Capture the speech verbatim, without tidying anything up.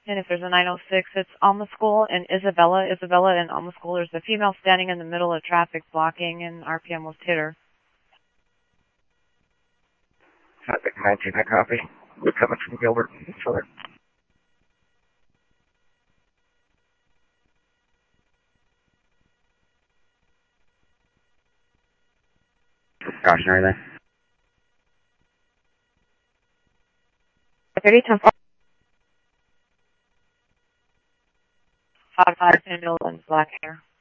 And if there's a nine oh six, it's Alma School and Isabella. Isabella and Alma School. There's a female standing in the middle of traffic blocking, and R P M almost hit her. Traffic nineteen, I copy. We're coming from Gilbert. Further. Cautionary then. thirty, ten, five, five, Samuel and black hair.